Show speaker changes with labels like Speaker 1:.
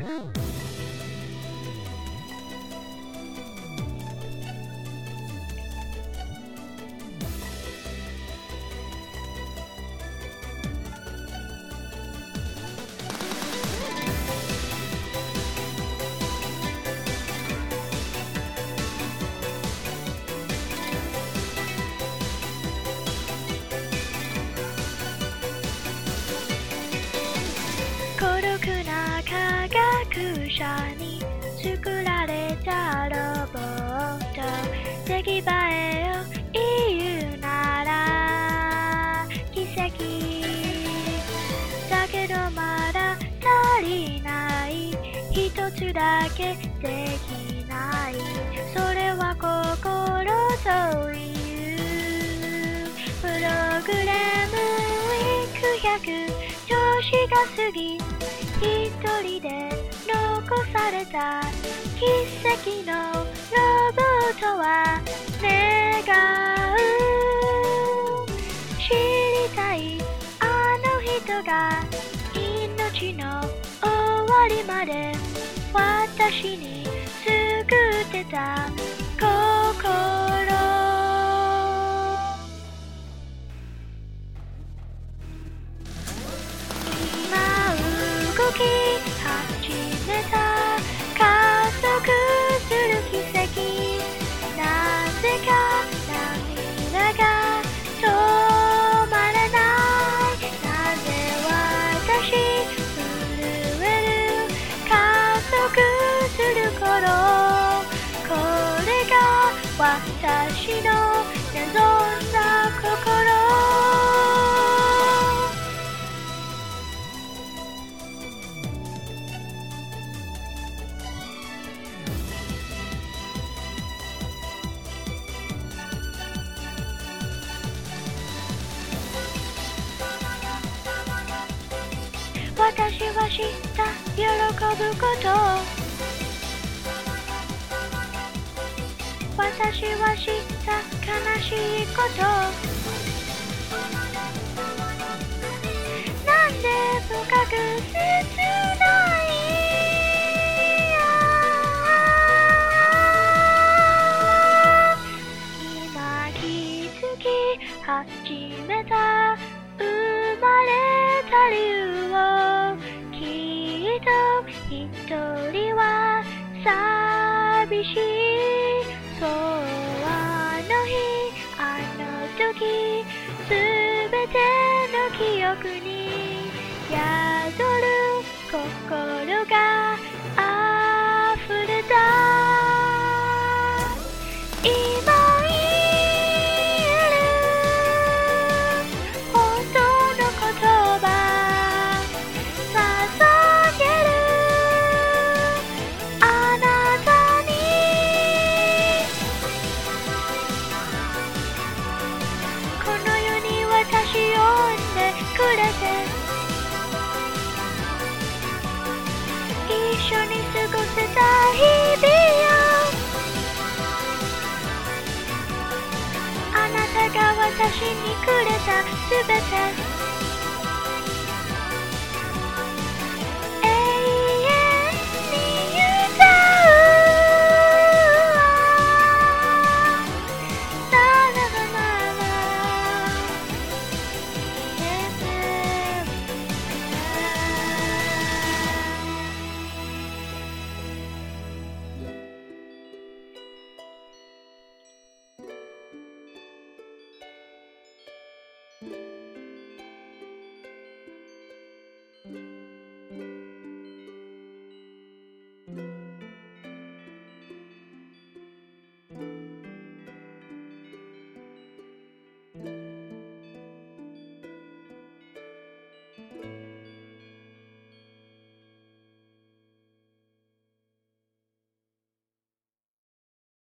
Speaker 1: 孤独な科学者に作られたロボット、出来栄えを言うなら奇跡だけどまだ足りない、一つだけできない、それは心というプログラム。100調子が過ぎ一人で残された奇跡のロボットは願う、知りたいあの人が命の終わりまで私に作ってた心。動き始めた加速する奇跡、なぜか涙が止まらない、なぜ私震える加速する頃、これが私の望んだ心。私は知った喜ぶこと、私は知った悲しいこと、なんで深く切ない今気づき始めた生まれた理由を、きっと一人は寂しい、そうあの日あの時すべての記憶に宿る心が溢れた、今言える本当の言葉捧げるあなたに、この世に私を産んでくれて、一緒に過ごせた日々を、あなたが私にくれたすべて、永遠に歌うラララララ、
Speaker 2: うん。